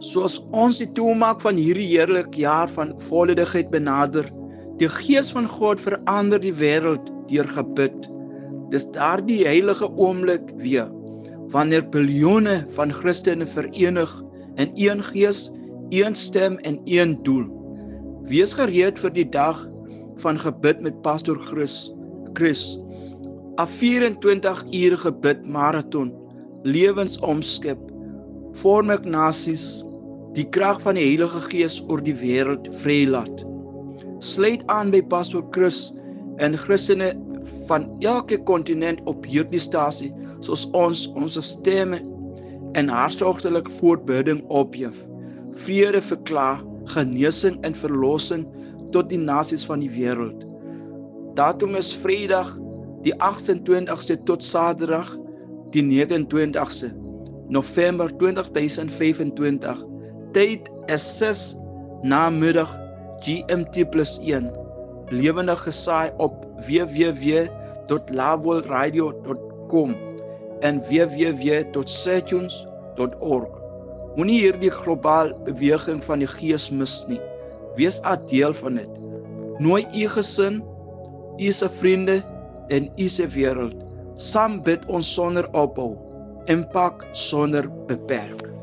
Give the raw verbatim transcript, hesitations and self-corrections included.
Soos ons die toemaak van hierdie heerlike jaar van volledigheid benader, die Gees van God verander die wêreld deur gebed. Dis daardie heilige oomblik weer, wanneer biljoene van Christene verenig in een gees, een stem en een doel. Wees gereed vir die dag van gebid met Pastor Chris. Chris, 'n vyf-en-twintig uur gebid marathon, lewens omskep, vormik nasies, die krag van die Heilige Gees oor die wêreld vrylaat. Sluit aan by Pastor Chris en Christene van elke kontinent op hierdie stasie, soos ons ons stemme en hartstogtelike voorbidding ophef, vrede verklaar, genesing en verlossing tot die nasies van die wêreld. Datum is Vrydag die agt-en-twintigste tot Saterdag die negen-en-twintigste November tweeduisend vyf-en-twintig. Tyd is ses namiddag G M T plus een. Lewendig gesaai op w w w dot lawolradio dot com en w w w dot satunes dot org. Moenie hierdie globale beweging van die Gees mis nie. Wees 'n deel van dit. Nooi u gesin, u se vriende en u se wêreld. Saam bid ons sonder ophou. Impak sonder beperk.